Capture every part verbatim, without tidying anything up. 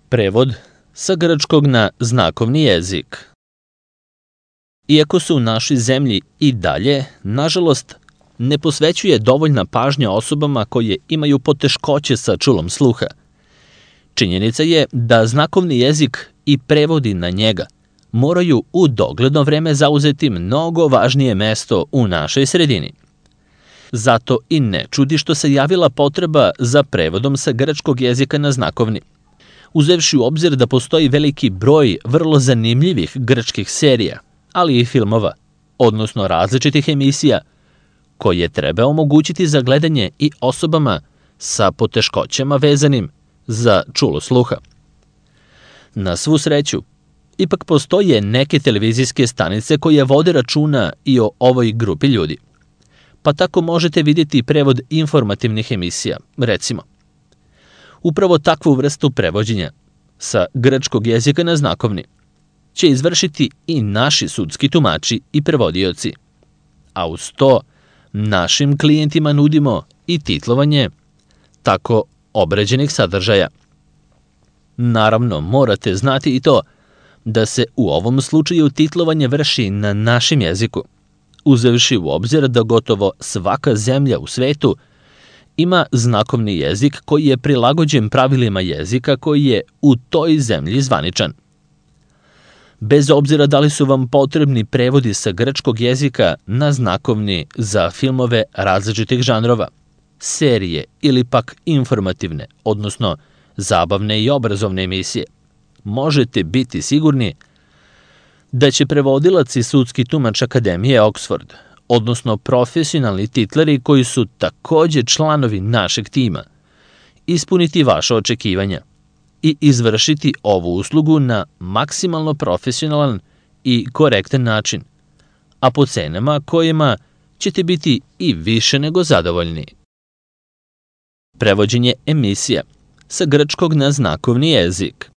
Prevod sa grčkog na znakovni jezik. Iako se u našoj zemlji i dalje, nažalost, ne posvećuje dovoljna pažnja osobama koje imaju poteškoće sa čulom sluha, činjenica je da znakovni jezik i prevodi na njega moraju u dogledno vreme zauzeti mnogo važnije mesto u našoj sredini. Zato i ne čudi što se javila potreba za prevodom sa grčkog jezika na znakovni. Uzevši u obzir da postoji veliki broj vrlo zanimljivih grčkih serija, ali i filmova, odnosno različitih emisija, koje treba omogućiti za gledanje i osobama sa poteškoćama vezanim za čulo sluha. Na svu sreću, ipak postoje neke televizijske stanice koje vode računa i o ovoj grupi ljudi. Pa tako možete vidjeti prevod informativnih emisija, recimo. Upravo takvu vrstu prevođenja sa grčkog jezika na znakovni će izvršiti i naši sudski tumači i prevodioci, a uz to našim klijentima nudimo i titlovanje tako obrađenih sadržaja. Naravno, morate znati i to da se u ovom slučaju titlovanje vrši na našem jeziku, uzevši u obzir da gotovo svaka zemlja u svetu ima znakovni jezik koji je prilagođen pravilima jezika koji je u toj zemlji zvaničan. Bez obzira da li su vam potrebni prevodi sa grčkog jezika na znakovni za filmove različitih žanrova, serije ili pak informativne, odnosno zabavne i obrazovne emisije, možete biti sigurni da će prevodilac i sudski tumač Akademije Oxford, odnosno profesionalni titleri koji su takođe članovi našeg tima, ispuniti vaše očekivanja i izvršiti ovu uslugu na maksimalno profesionalan i korektan način, a po cenama kojima ćete biti i više nego zadovoljni. Prevođenje emisija sa grčkog na znakovni jezik.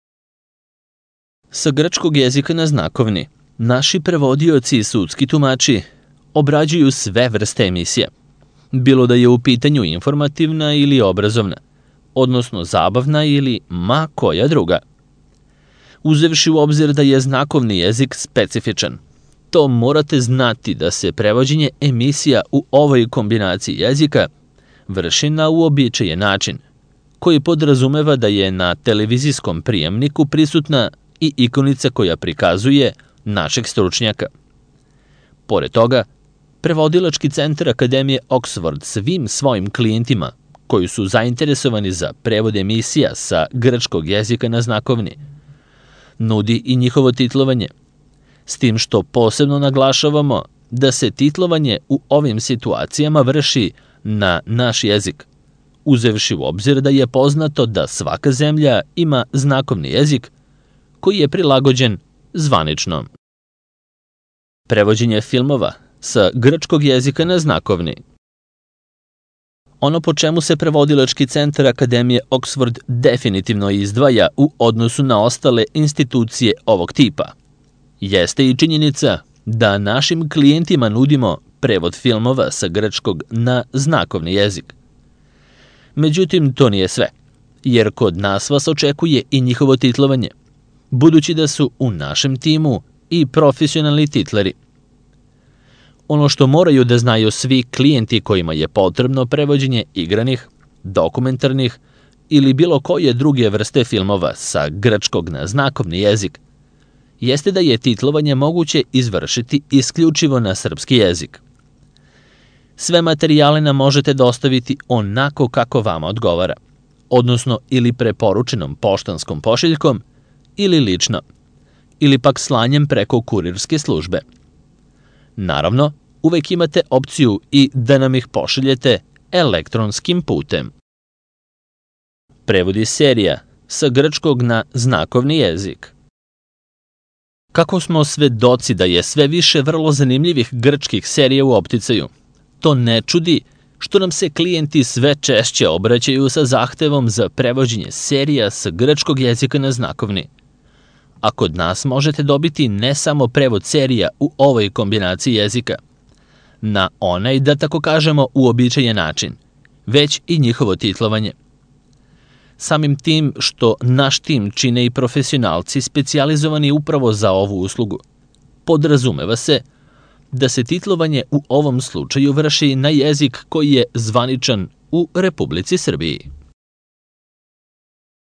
Sa grčkog jezika na znakovni, naši prevodioci i sudski tumači obrađuju sve vrste emisija, bilo da je u pitanju informativna ili obrazovna, odnosno zabavna ili ma koja druga. Uzevši u obzir da je znakovni jezik specifičan, to morate znati da se prevođenje emisija u ovoj kombinaciji jezika vrši na uobičajen način, koji podrazumeva da je na televizijskom prijemniku prisutna i ikonica koja prikazuje našeg stručnjaka. Pored toga, prevodilački centar Akademije Oxford svim svojim klijentima koji su zainteresovani za prevod emisija sa grčkog jezika na znakovni nudi i njihovo titlovanje, s tim što posebno naglašavamo da se titlovanje u ovim situacijama vrši na naš jezik, uzevši u obzir da je poznato da svaka zemlja ima znakovni jezik koji je prilagođen zvanično. Prevođenje filmova sa grčkog jezika na znakovni. Ono po čemu se prevodilački centar Akademije Oxford definitivno izdvaja u odnosu na ostale institucije ovog tipa jeste i činjenica da našim klijentima nudimo prevod filmova sa grčkog na znakovni jezik. Međutim, to nije sve, jer kod nas vas očekuje i njihovo titlovanje, budući da su u našem timu i profesionalni titleri. Ono što moraju da znaju svi klijenti kojima je potrebno prevođenje igranih, dokumentarnih ili bilo koje druge vrste filmova sa grčkog na znakovni jezik, jeste da je titlovanje moguće izvršiti isključivo na srpski jezik. Sve materijale nam možete dostaviti onako kako vama odgovara, odnosno ili preporučenom poštanskom pošiljkom ili lično, ili pak slanjem preko kurirske službe. Naravno, uvek imate opciju i da nam ih pošaljete elektronskim putem. Prevodi serija sa grčkog na znakovni jezik. Kako smo svedoci da je sve više vrlo zanimljivih grčkih serija u opticaju, to ne čudi što nam se klijenti sve češće obraćaju sa zahtevom za prevođenje serija sa grčkog jezika na znakovni. A kod nas možete dobiti ne samo prevod serija u ovoj kombinaciji jezika, na onaj, da tako kažemo, uobičajen način, već i njihovo titlovanje. Samim tim što naš tim čine i profesionalci specijalizovani upravo za ovu uslugu, podrazumeva se da se titlovanje u ovom slučaju vrši na jezik koji je zvaničan u Republici Srbiji.